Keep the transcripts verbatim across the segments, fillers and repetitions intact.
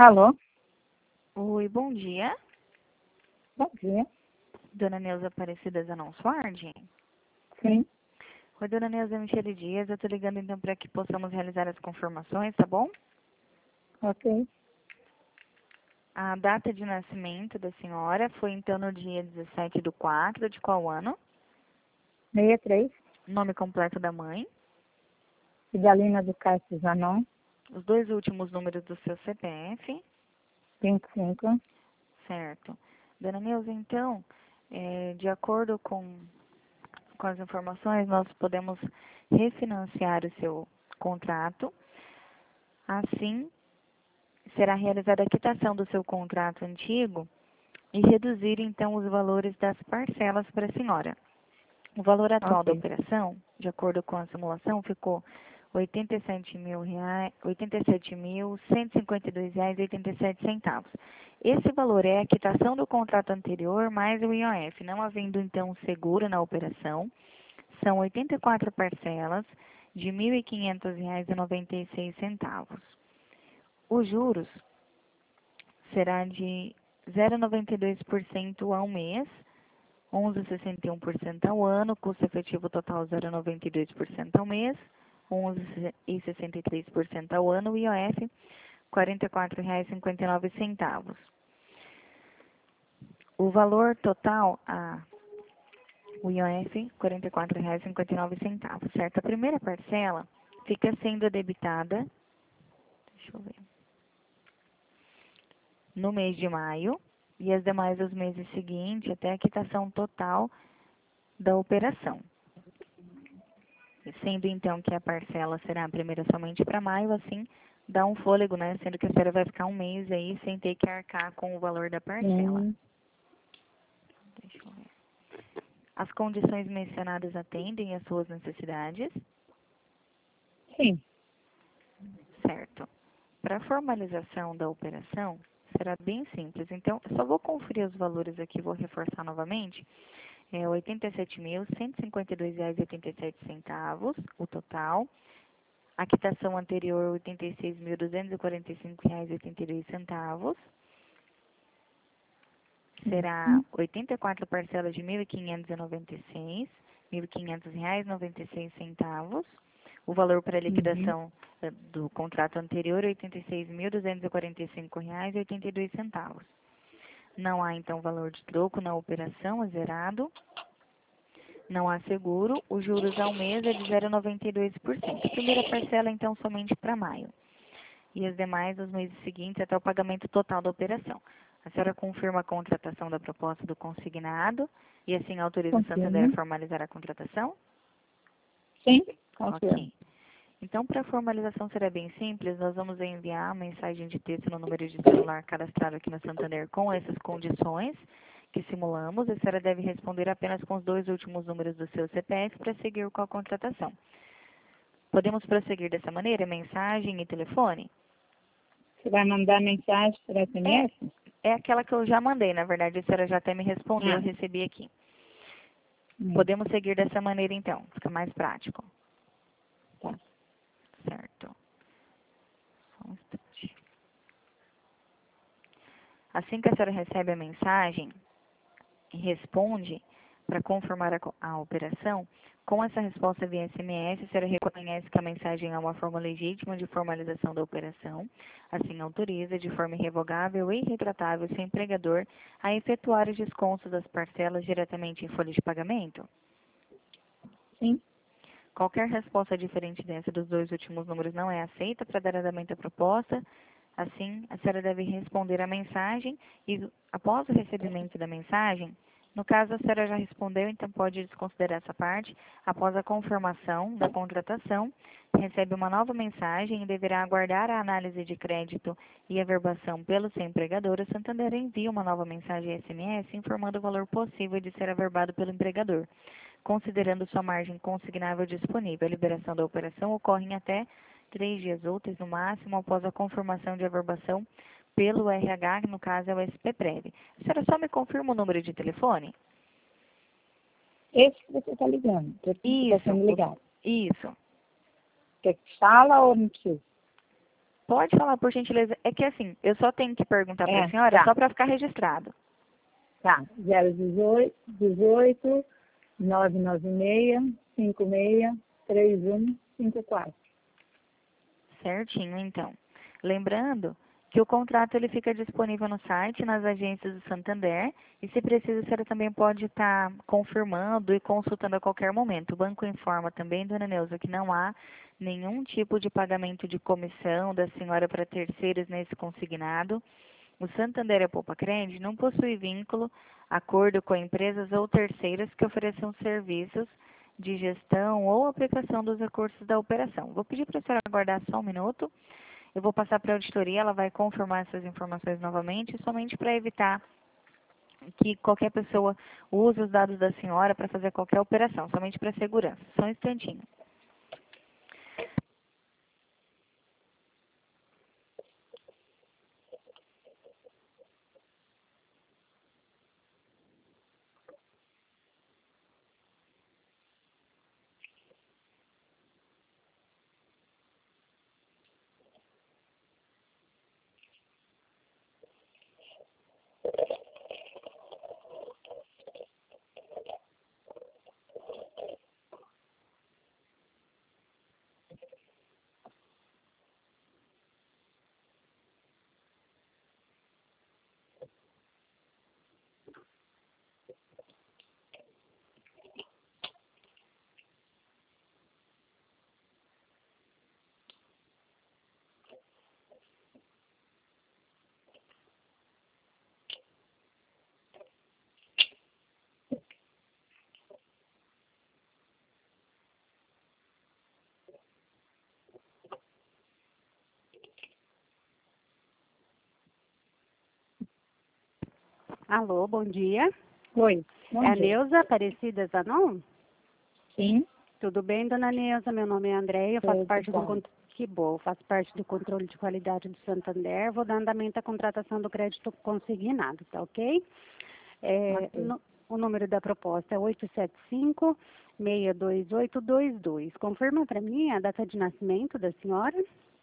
Alô? Oi, bom dia. Bom dia. Dona Neuza Aparecida Zanon Sword? Sim, Oi, Dona Neuza Michele Dias. Eu tô ligando então para que possamos realizar as confirmações, tá bom? ok. A data de nascimento da senhora foi então no dia dezessete do quatro, de qual ano? sessenta e três, Nome completo da mãe. Idalina do Castro Zanon, Os dois últimos números do seu C P F. vinte e cinco. Certo. Dona Neuza, então, é, de acordo com, com as informações, nós podemos refinanciar o seu contrato. Assim, será realizada a quitação do seu contrato antigo e reduzir, então, os valores das parcelas para a senhora. O valor atual da Ok. operação, de acordo com a simulação, ficou oitenta e sete mil reais, oitenta e sete mil cento e cinquenta e dois reais e oitenta e sete centavos. Esse valor é a quitação do contrato anterior mais o I O F, não havendo então seguro na operação. São oitenta e quatro parcelas de mil e quinhentos reais e noventa e seis centavos. Os juros será de zero vírgula noventa e dois por cento ao mês, onze vírgula sessenta e um por cento ao ano, custo efetivo total zero vírgula noventa e dois por cento ao mês, onze vírgula sessenta e três por cento ao ano, I O F quarenta e quatro reais e cinquenta e nove centavos. O valor total, a, o I O F, quarenta e quatro reais e cinquenta e nove centavos, certo? A primeira parcela fica sendo debitada, deixa eu ver, no mês de maio, e as demais os meses seguintes, até a quitação total da operação. Sendo então que a parcela será a primeira somente para maio, assim dá um fôlego, né? Sendo que a senhora vai ficar um mês aí sem ter que arcar com o valor da parcela. Sim, Deixa eu ver. As condições mencionadas atendem às suas necessidades, sim. certo? Para a formalização da operação, será bem simples. Então, eu só vou conferir os valores aqui, vou reforçar novamente. É oitenta e sete mil cento e cinquenta e dois reais e oitenta e sete centavos, o total. A quitação anterior, oitenta e seis mil duzentos e quarenta e cinco reais e oitenta e dois centavos. Será Uhum. oitenta e quatro parcelas de mil quinhentos e noventa e seis, mil e quinhentos reais e noventa e seis centavos. O valor para Uhum. liquidação eh, do contrato anterior, oitenta e seis mil duzentos e quarenta e cinco reais e oitenta e dois centavos. Não há, então, valor de troco na operação, é zerado. Não há seguro. Os juros ao mês é de zero vírgula noventa e dois por cento. A primeira parcela, então, somente para maio. E as demais nos meses seguintes até o pagamento total da operação. A senhora confirma a contratação da proposta do consignado e assim autoriza o Santander a Confirmo. formalizar a contratação? Sim, confirmo. Ok. Então, para a formalização será bem simples, nós vamos enviar a mensagem de texto no número de celular cadastrado aqui no Santander com essas condições que simulamos. A senhora deve responder apenas com os dois últimos números do seu C P F para seguir com a contratação. Podemos prosseguir dessa maneira, mensagem e telefone? Você vai mandar mensagem por S M É, S? é aquela que eu já mandei, na verdade, a senhora já até me respondeu, eu Ah, recebi aqui. hum, Podemos seguir dessa maneira então, fica mais prático. tá. Certo. Só um instante. Assim que a senhora recebe a mensagem e responde para confirmar a, co- a operação, com essa resposta via S M S, a senhora reconhece que a mensagem é uma forma legítima de formalização da operação, assim autoriza de forma irrevogável e irretratável seu empregador a efetuar os descontos das parcelas diretamente em folha de pagamento? Sim, Qualquer resposta diferente dessa dos dois últimos números não é aceita para dar andamento à proposta. Assim, a senhora deve responder a mensagem e, após o recebimento da mensagem, no caso a senhora já respondeu, então pode desconsiderar essa parte. Após a confirmação da contratação, recebe uma nova mensagem e deverá aguardar a análise de crédito e averbação pelo seu empregador. O Santander envia uma nova mensagem S M S informando o valor possível de ser averbado pelo empregador, considerando sua margem consignável disponível. A liberação da operação ocorre em até três dias úteis, no máximo, após a confirmação de averbação pelo R H, que no caso é o S P Prev. A senhora só me confirma o número de telefone? esse que você está ligando, que está Isso, sendo o- ligado. isso. Quer que fala ou não precisa? pode falar, por gentileza? É que assim, eu só tenho que perguntar para É, a senhora tá. só para ficar registrado. Tá. zero dezoito, dezoito, nove nove seis, cinco seis, três um cinco quatro. Certinho, então. Lembrando que o contrato ele fica disponível no site, nas agências do Santander, e se precisa, a senhora também pode estar confirmando e consultando a qualquer momento. O banco informa também, dona Neuza, que não há nenhum tipo de pagamento de comissão da senhora para terceiros nesse consignado. O Santander e a Poupa Crédito não possui vínculo, acordo com empresas ou terceiras que ofereçam serviços de gestão ou aplicação dos recursos da operação. Vou pedir para a senhora aguardar só um minuto. Eu vou passar para a auditoria, ela vai confirmar essas informações novamente, somente para evitar que qualquer pessoa use os dados da senhora para fazer qualquer operação, somente para segurança. Só um instantinho. Alô, bom dia. Oi. Bom É a dia. Neuza Aparecida Zanon? Sim. Tudo bem, dona Neuza? Meu nome é Andréia, eu faço Tudo parte do bom. con- que bom, faço parte do controle de qualidade do Santander. Vou dar andamento à contratação do crédito consignado, tá ok? É, Ok. no- o número da proposta é oito sete cinco, seis dois oito dois dois. Confirma para mim a data de nascimento da senhora?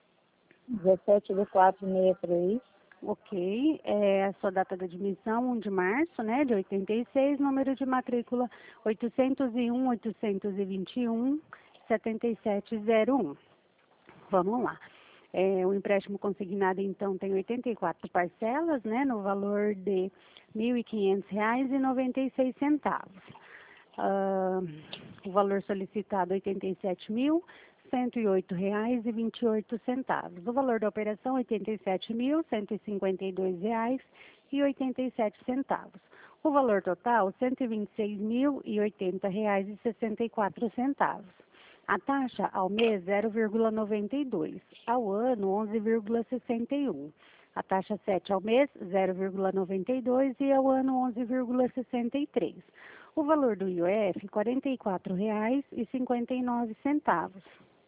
dezessete de quatro sessenta e três. Ok, é a sua data de admissão, um de março, né, de oitenta e seis, número de matrícula oitocentos e um, oitocentos e vinte e um, setenta e sete zero um. Vamos lá. É, o empréstimo consignado, então, tem oitenta e quatro parcelas, né, no valor de mil e quinhentos reais e noventa e seis centavos. Ah, o valor solicitado, oitenta e sete mil, cento e oito reais e vinte e oito centavos. O valor da operação, oitenta e sete mil, cento e cinquenta e dois reais e oitenta e sete centavos. O valor total, cento e vinte e seis mil e oitenta reais e sessenta e quatro centavos. A taxa ao mês, zero vírgula noventa e dois. Ao ano, onze vírgula sessenta e um. A taxa sete ao mês, zero vírgula noventa e dois e ao ano, onze vírgula sessenta e três. O valor do I O F, quarenta e quatro reais e cinquenta e nove centavos.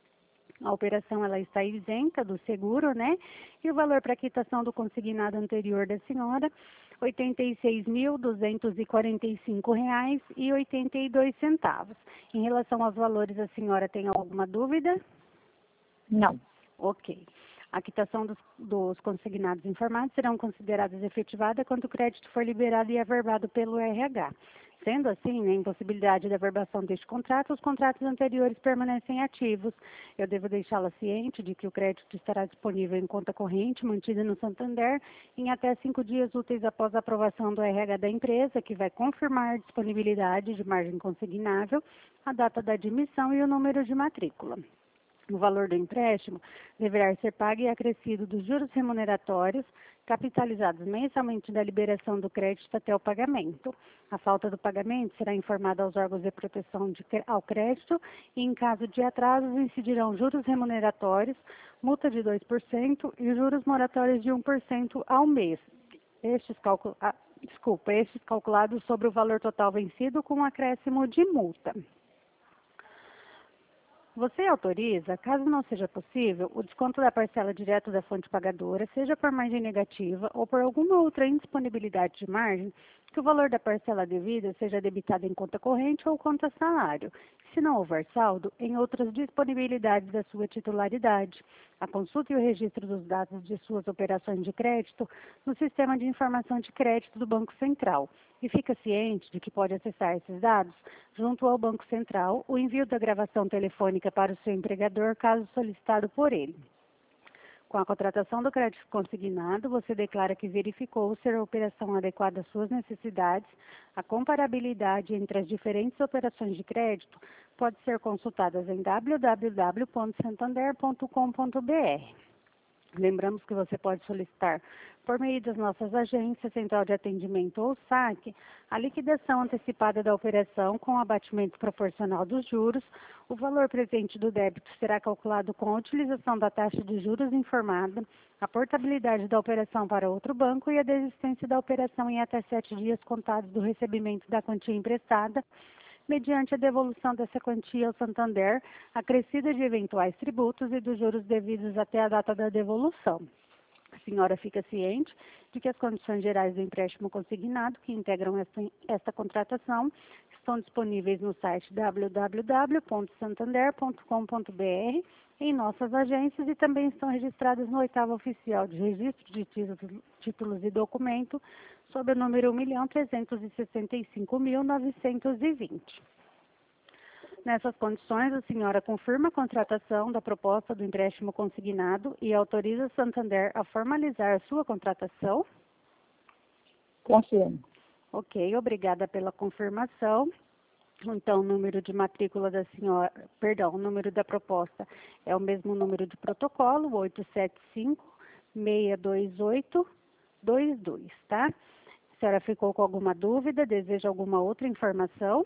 A operação ela está isenta do seguro, né? E o valor para quitação do consignado anterior da senhora, oitenta e seis mil, duzentos e quarenta e cinco reais e oitenta e dois centavos. Em relação aos valores, a senhora tem alguma dúvida? Não. Ok. A quitação dos, dos consignados informados serão consideradas efetivada quando o crédito for liberado e averbado pelo R H. Sendo assim, na impossibilidade da averbação deste contrato, os contratos anteriores permanecem ativos. Eu devo deixá-la ciente de que o crédito estará disponível em conta corrente mantida no Santander em até cinco dias úteis após a aprovação do R H da empresa, que vai confirmar a disponibilidade de margem consignável, a data da admissão e o número de matrícula. O valor do empréstimo deverá ser pago e acrescido dos juros remuneratórios, capitalizados mensalmente da liberação do crédito até o pagamento. A falta do pagamento será informada aos órgãos de proteção de, ao crédito e, em caso de atrasos, incidirão juros remuneratórios, multa de dois por cento e juros moratórios de um por cento ao mês. Estes calcul... ah, desculpa, estes calculados sobre o valor total vencido com um acréscimo de multa. Você autoriza, caso não seja possível, o desconto da parcela direto da fonte pagadora, seja por margem negativa ou por alguma outra indisponibilidade de margem, que o valor da parcela devida seja debitado em conta corrente ou conta salário. Se não houver saldo, em outras disponibilidades da sua titularidade. A consulta e o registro dos dados de suas operações de crédito no Sistema de Informação de Crédito do Banco Central. E fica ciente de que pode acessar esses dados junto ao Banco Central, o envio da gravação telefônica para o seu empregador, caso solicitado por ele. Com a contratação do crédito consignado, você declara que verificou ser a operação adequada às suas necessidades. A comparabilidade entre as diferentes operações de crédito pode ser consultada em w w w ponto santander ponto com ponto b r. Lembramos que você pode solicitar, por meio das nossas agências, Central de Atendimento ou saque, a liquidação antecipada da operação com abatimento proporcional dos juros. O valor presente do débito será calculado com a utilização da taxa de juros informada, a portabilidade da operação para outro banco e a desistência da operação em até sete dias contados do recebimento da quantia emprestada, mediante a devolução dessa quantia ao Santander, acrescida de eventuais tributos e dos juros devidos até a data da devolução. A senhora fica ciente de que as condições gerais do empréstimo consignado, que integram esta, esta contratação, estão disponíveis no site w w w ponto santander ponto com ponto b r, em nossas agências, e também estão registradas no oitavo oficial de registro de títulos, títulos e documento, sob o número um milhão trezentos e sessenta e cinco mil novecentos e vinte. Nessas condições, a senhora confirma a contratação da proposta do empréstimo consignado e autoriza o Santander a formalizar a sua contratação? Confirmo. Ok, obrigada pela confirmação. Então, o número de matrícula da senhora, perdão, o número da proposta é o mesmo número de protocolo, oito sete cinco, seis dois oito, dois dois, tá? A senhora ficou com alguma dúvida? Deseja alguma outra informação?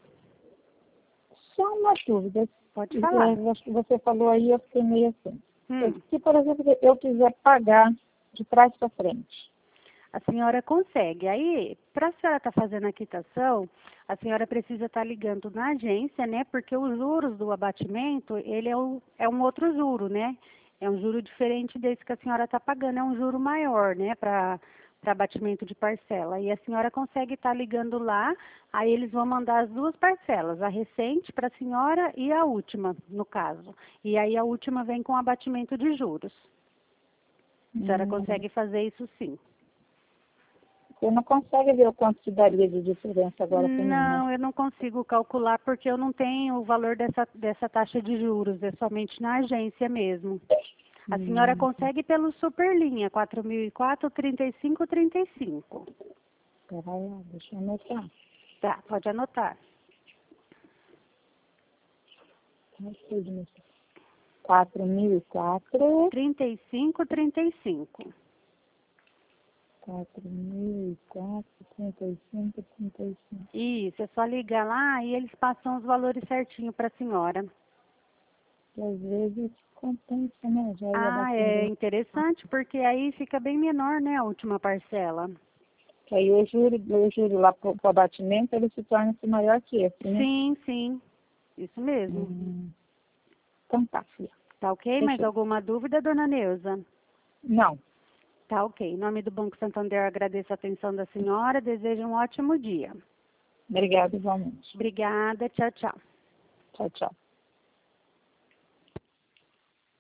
Só uma dúvida. Pode falar. Eu acho que você falou aí, eu fiquei meio assim. Hum. Se, por exemplo, eu quiser pagar de trás para frente, A senhora consegue. Aí, para a senhora estar fazendo a quitação, a senhora precisa estar ligando na agência, né? Porque os juros do abatimento, ele é, o, é um outro juro, né? É um juro diferente desse que a senhora está pagando, é um juro maior, né? Para para abatimento de parcela. E a senhora consegue estar ligando lá, aí eles vão mandar as duas parcelas, a recente para a senhora e a última, no caso. E aí a última vem com abatimento de juros. A senhora hum, consegue fazer isso sim. você não consegue ver o quanto que daria de diferença agora para mim, né? Não, eu não consigo calcular porque eu não tenho o valor dessa, dessa taxa de juros, é somente na agência mesmo. A senhora Hum. consegue pelo Superlinha, quatro mil e quatro, trinta e cinco, trinta e cinco. Peraí, deixa eu anotar. Tá, pode anotar. quatro mil e quatro. trinta e cinco, trinta e cinco. quatro mil e quatro, trinta e cinco, trinta e cinco. Isso, é só ligar lá e eles passam os valores certinho para a senhora. E às vezes compensa, né? Já ia Ah, bastante. é interessante, porque aí fica bem menor, né, a última parcela. Que aí o juro, o juro lá para o abatimento, ele se torna-se maior que esse, né? Sim, sim, isso mesmo. Hum. Então tá, filha. Tá ok? Mais Fechou. alguma dúvida, dona Neuza? Não. Tá ok. Em nome do Banco Santander, agradeço a atenção da senhora, desejo um ótimo dia. Obrigada, igualmente. Obrigada, tchau, tchau. Tchau, tchau.